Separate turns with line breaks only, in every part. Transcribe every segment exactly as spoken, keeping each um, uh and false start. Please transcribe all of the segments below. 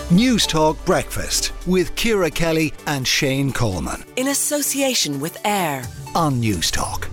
News Talk Breakfast with Ciara Kelly and Shane Coleman.
In association with AIR
on News Talk.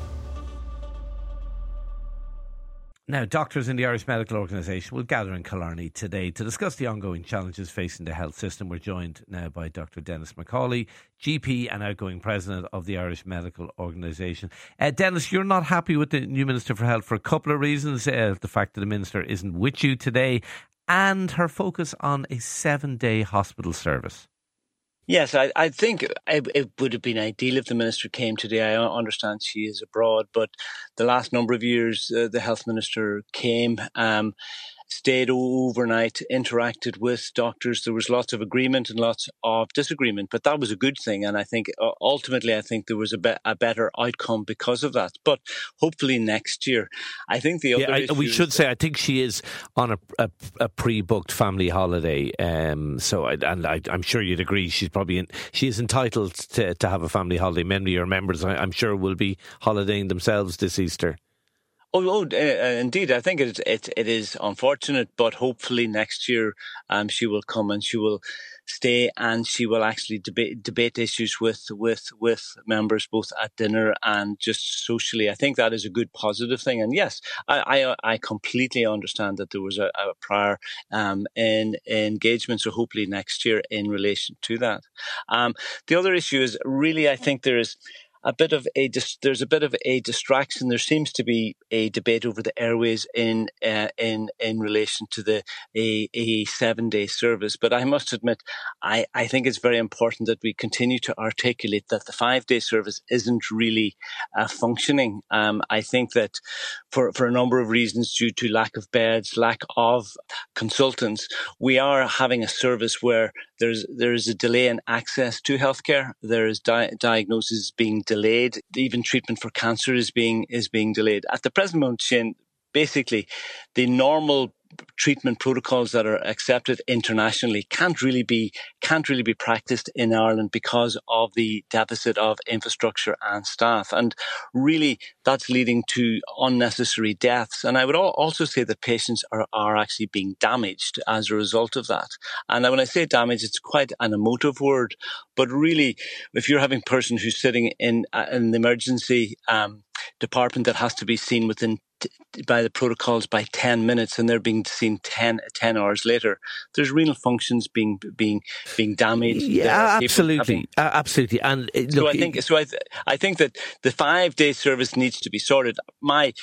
Now, doctors in the Irish Medical Organisation will gather in Killarney today to discuss the ongoing challenges facing the health system. We're joined now by Doctor Denis McCauley, G P and outgoing president of the Irish Medical Organisation. Uh, Denis, you're not happy with the new Minister for Health for a couple of reasons. Uh, the fact that the Minister isn't with you today and her focus on a seven-day hospital service.
Yes, I, I think it, it would have been ideal if the Minister came today. I understand she is abroad, but the last number of years uh, the Health Minister came, um, stayed overnight, interacted with doctors. There was lots of agreement and lots of disagreement, but that was a good thing. And I think uh, ultimately, I think there was a, be- a better outcome because of that. But hopefully next year, I think the other
yeah, I, we should say, I think she is on a, a, a pre-booked family holiday. Um, so, I, and I, I'm sure you'd agree, she's probably in, she is entitled to, to have a family holiday. Many of your members, I, I'm sure, will be holidaying themselves this Easter.
Oh, oh uh, indeed. I think it, it it is unfortunate, but hopefully next year um, she will come and she will stay and she will actually debate debate issues with with with members both at dinner and just socially. I think that is a good positive thing. And yes, I I, I completely understand that there was a, a prior um, in, engagement. So hopefully next year in relation to that. Um, the other issue is really I think there is. A bit of a there's a bit of a distraction. There seems to be a debate over the airways in uh, in in relation to the a, a seven day service. But I must admit, I, I think it's very important that we continue to articulate that the five day service isn't really uh, functioning. Um, I think that for for a number of reasons, due to lack of beds, lack of consultants, we are having a service where there's there is a delay in access to healthcare. There is di- diagnosis being delayed. Even treatment for cancer is being is being delayed. At the present moment, Shane, basically, the normal treatment protocols that are accepted internationally can't really be can't really be practiced in Ireland because of the deficit of infrastructure and staff, and really that's leading to unnecessary deaths. And I would also say that patients are are actually being damaged as a result of that. And when I say damage, it's quite an emotive word, but really, if you're having a person who's sitting in an emergency um, department that has to be seen within by the protocols by ten minutes and they're being seen ten, ten hours later, there's renal functions being being being damaged.
Yeah, absolutely, having, uh, absolutely. And uh, look,
so I think so. I, th- I think that the five day service needs to be sorted. My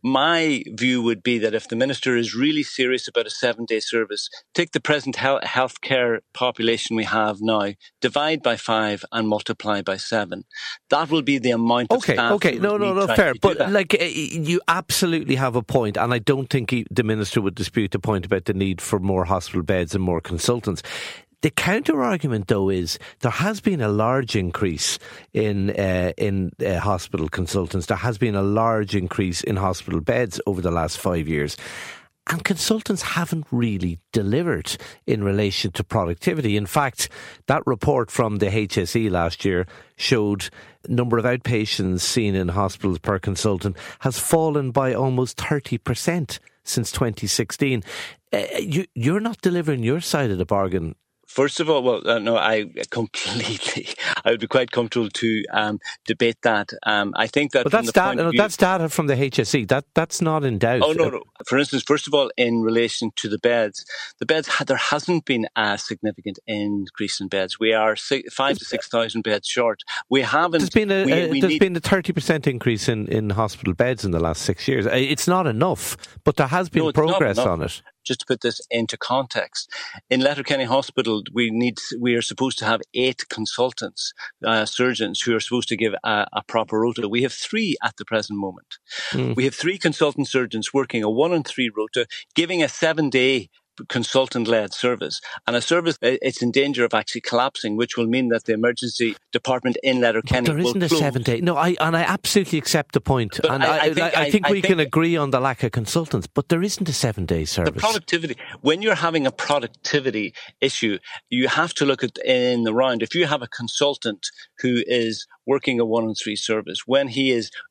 My view would be that if the Minister is really serious about a seven-day service, take the present health healthcare population we have now, divide by five and multiply by seven. That will be the amount of
okay,
staff.
Okay, okay, no, no, no, fair. But
that.
like, you absolutely have a point, and I don't think he, the Minister would dispute the point about the need for more hospital beds and more consultants. The counter-argument, though, is there has been a large increase in uh, in uh, hospital consultants. There has been a large increase in hospital beds over the last five years. And consultants haven't really delivered in relation to productivity. In fact, that report from the H S E last year showed the number of outpatients seen in hospitals per consultant has fallen by almost thirty percent since twenty sixteen. Uh, you, you're not delivering your side of the bargain.
First of all, well, uh, no, I completely, I would be quite comfortable to um, debate that. Um, I think that.
But that's data. No,
view,
that's data from the H S E. That that's not in doubt.
Oh no, no. For instance, first of all, in relation to the beds, the beds there hasn't been a significant increase in beds. We are six, five to six thousand beds short. We haven't.
There's been a,
we,
uh,
we
there's
need,
been a thirty percent increase in, in hospital beds in the last six years. It's not enough, but there has been
no,
progress on it.
Just to put this into context, in Letterkenny Hospital, we need we are supposed to have eight consultants, uh, surgeons who are supposed to give a, a proper rota. We have three at the present moment. Mm. We have three consultant surgeons working a one and three rota, giving a seven day consultant-led service, and a service it's in danger of actually collapsing, which will mean that the emergency department in Letterkenny
there isn't
will
a
close.
seven day. No, I and I absolutely accept the point,
but
and
I,
I,
I think,
I, I think
I,
we
I think
can agree on the lack of consultants. But there isn't a seven day service.
The productivity. When you're having a productivity issue, you have to look at in the round. If you have a consultant who is working a one and three service, when he is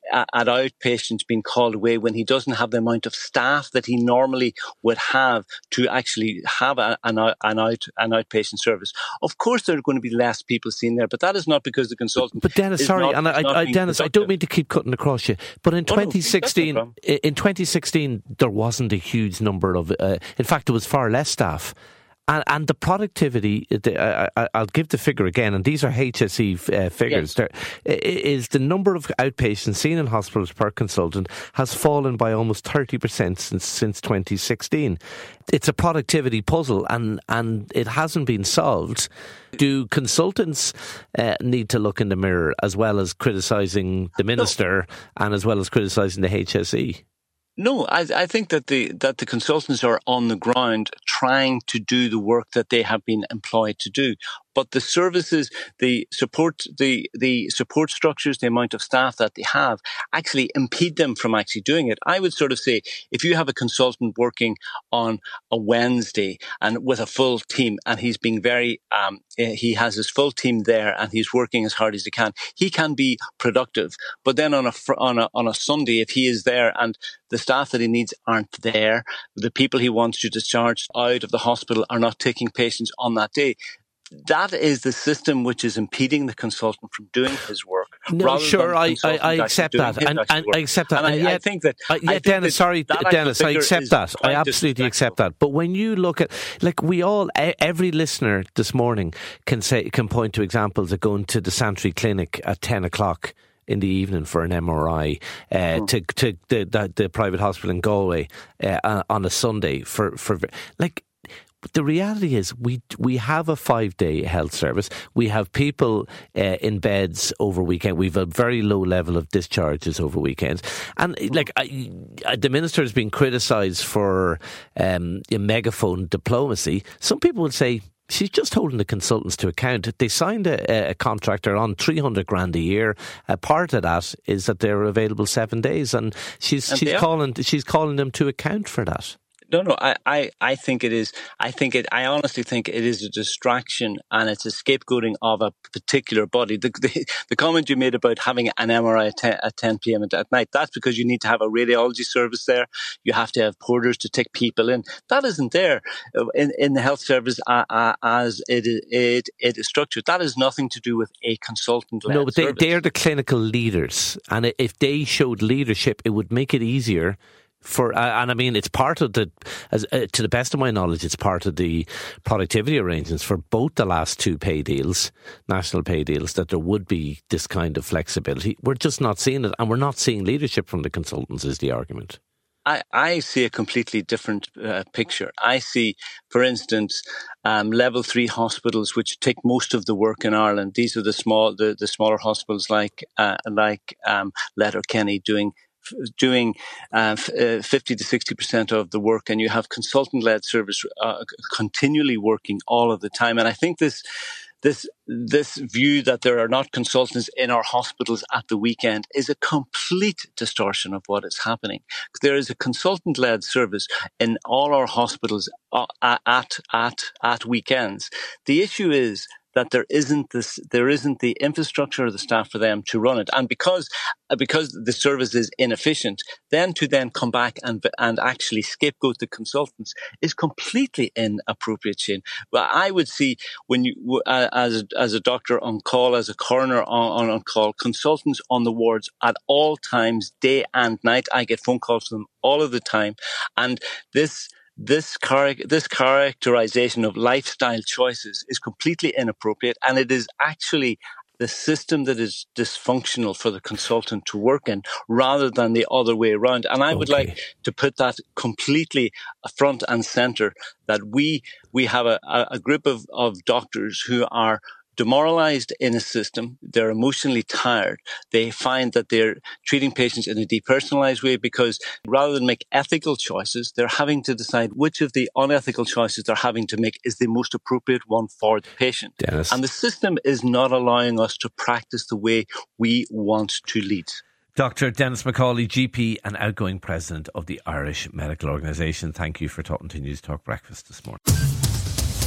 at outpatients being called away when he doesn't have the amount of staff that he normally would have to actually have a, an, out, an, out, an outpatient service. Of course, there are going to be less people seen there, but that is not because the consultant.
But, but Dennis,
is
sorry,
not,
and I, I, Dennis, productive. I don't mean to keep cutting across you, but in twenty sixteen, oh, no, in twenty sixteen, there wasn't a huge number of. Uh, in fact, there was far less staff. And, and the productivity, I, I, I'll give the figure again, and these are H S E uh, figures, yes. Is the number of outpatients seen in hospitals per consultant has fallen by almost thirty percent since since twenty sixteen. It's a productivity puzzle, and, and it hasn't been solved. Do consultants uh, need to look in the mirror as well as criticising the minister no. and as well as criticising the H S E?
No, I, I think that the that the consultants are on the ground trying to do the work that they have been employed to do. But the services, the support, the the support structures, the amount of staff that they have actually impede them from actually doing it. I would sort of say, if you have a consultant working on a Wednesday and with a full team, and he's being very, um, he has his full team there, and he's working as hard as he can, he can be productive. But then on a on a on a Sunday, if he is there and the staff that he needs aren't there, the people he wants to discharge out of the hospital are not taking patients on that day. That is the system which is impeding the consultant from doing his work.
No, sure, I, I, I accept that. And, and I accept that.
And, and I, yet, I think that...
Uh, yeah,
I think
Dennis,
that
sorry,
that
Dennis, I accept that. I absolutely accept that. But when you look at... Like, we all... Every listener this morning can say can point to examples of going to the Santry Clinic at ten o'clock in the evening for an M R I, uh, mm. to, to the, the, the private hospital in Galway uh, on a Sunday for... for like. The reality is we we have a five-day health service. We have people uh, in beds over weekend. We've a very low level of discharges over weekends. And like I, I, the minister has been criticised for um, megaphone diplomacy. Some people would say she's just holding the consultants to account. They signed a, a contractor on three hundred grand a year. A part of that is that they're available seven days, and she's and she's calling she's calling them to account for that.
No, no, I, I, I think it is, I think it, I honestly think it is a distraction, and it's a scapegoating of a particular body. The, the, the comment you made about having an M R I at ten, at ten p.m. at night, that's because you need to have a radiology service there. You have to have porters to take people in. That isn't there in, in the health service uh, uh, as it, it, it is structured. That has nothing to do with a consultant-led
No, but they,
service.
they're the clinical leaders, and if they showed leadership, it would make it easier. For uh, and I mean, it's part of the, as, uh, to the best of my knowledge, it's part of the productivity arrangements for both the last two pay deals, national pay deals, that there would be this kind of flexibility. We're just not seeing it, and we're not seeing leadership from the consultants, is the argument.
I, I see a completely different uh, picture. I see, for instance, um, level three hospitals, which take most of the work in Ireland. These are the small, the, the smaller hospitals like uh, like um, Letterkenny doing. doing uh, fifty to sixty percent of the work, and you have consultant-led service uh, continually working all of the time. And I think this this this view that there are not consultants in our hospitals at the weekend is a complete distortion of what is happening. There is a consultant-led service in all our hospitals uh, at at at weekends. The issue is that there isn't this, there isn't the infrastructure or the staff for them to run it, and because because the service is inefficient, then to then come back and and actually scapegoat the consultants is completely inappropriate. Shane, well, I would see when you uh, as a, as a doctor on call, as a coroner on, on call, consultants on the wards at all times, day and night. I get phone calls from them all of the time, and this. This char- this characterization of lifestyle choices is completely inappropriate, and it is actually the system that is dysfunctional for the consultant to work in rather than the other way around. And I would okay. like to put that completely front and center, that we we have a, a group of, of doctors who are demoralized in a system. They're emotionally tired. They find that they're treating patients in a depersonalized way because rather than make ethical choices, they're having to decide which of the unethical choices they're having to make is the most appropriate one for the patient.
Dennis.
And the system is not allowing us to practice the way we want to lead.
Doctor Dennis McCauley, G P and outgoing president of the Irish Medical Organisation. Thank you for talking to News Talk Breakfast this morning.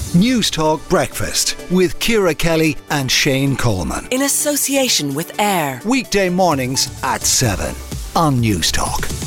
Newstalk Breakfast with Ciara Kelly and Shane Coleman.
In association with AIR.
Weekday mornings at seven on Newstalk.